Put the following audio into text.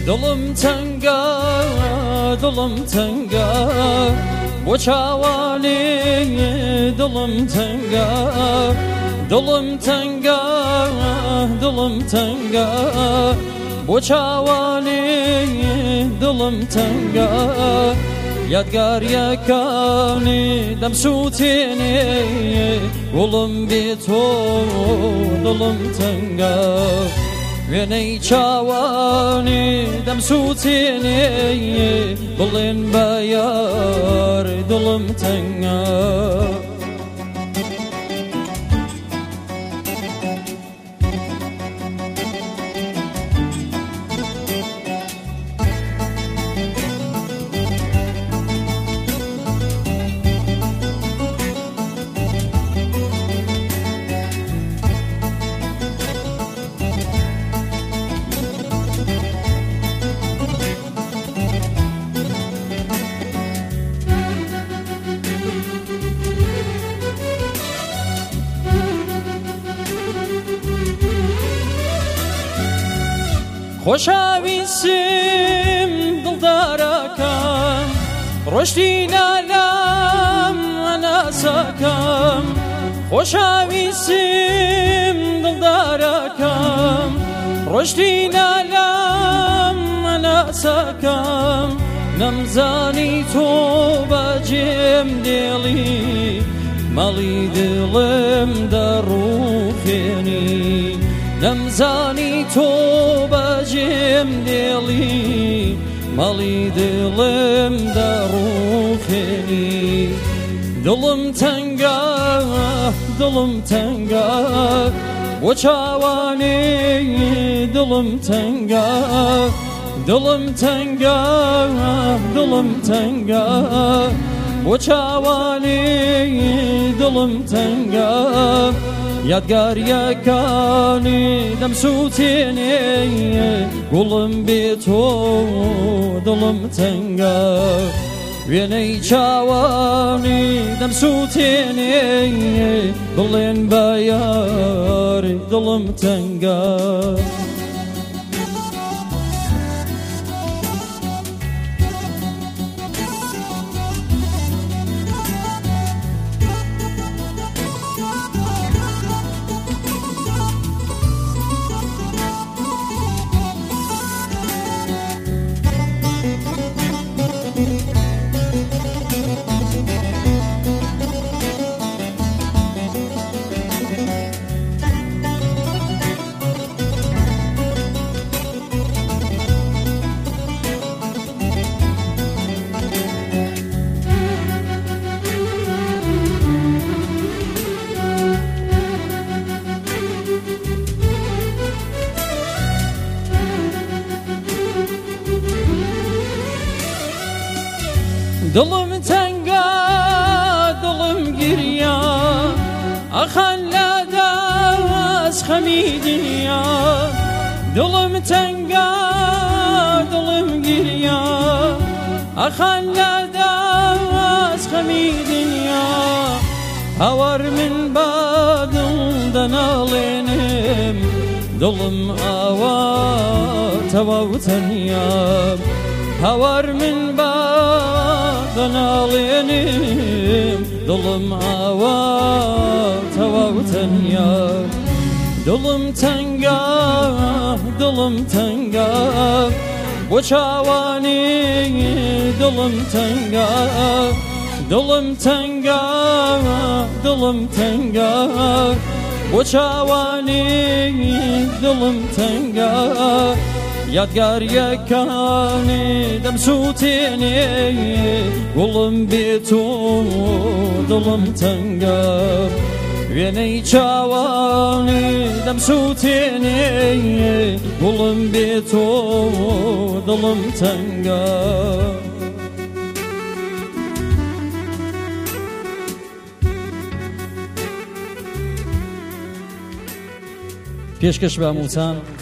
دڵم تەنگە دڵم تەنگە بۆ چاوانێ دڵم تەنگە دڵم تەنگە دڵم تەنگە بۆ چاوانێ دڵم تەنگە یادگاریەکانی دەمسووتێنێ گوڵم بێ تۆ دڵم تەنگە وێنەی چاوانی دەمسووتێنێ بڵێن بە یار دڵم تەنگە خۆشەویستم دڵدارەکەم ڕۆشتی نالام ئەناسەکەم خۆشەویستم دڵدارەکەم ڕۆشتی نالام ئەناسەکەم نەمزانی تۆ بەجێم دێڵی مەڵی دڵم دەڕووخێنی نەمزانی تۆ بەجێم دێڵی مەڵی دڵم دەڕووخێنی دڵم تەنگە دڵم تەنگە بۆ چاوانێ دڵم تەنگە دڵم تەنگە دڵم تەنگە بۆ چاوانێ دڵم تەنگە یادگاریەکانی دەمسووتێنێ گوڵم بێ تۆ دڵم تەنگە وێنەی چاوانی دەمسووتێنێ بڵێن بە یار دڵم تەنگە دڵم تەنگە دڵم گریە ئەخەن لە دەست خەمی دنیا دڵم تەنگە دڵم گریە ئەخەن لە دەست خەمی دنیا هەوار من بە دڵ دەناڵێنم دڵم ئاوا تەواو تەنیا هەوار من بە دەناڵێنم دڵم ئاوا تەواو تەنیا دڵم تەنگە دڵم تەنگە بۆ چاوانی دڵم تەنگە دڵم تەنگە دڵم تەنگە بۆ چاوانی دڵم تەنگە یادگاریەکانی دەمسووتێنێ گوڵم بێ تۆ دڵم تەنگە وێنەی چاوانی دەمسووتێنێ گوڵم بێ تۆ دڵم تەنگە پێشکەش بە هەمووتان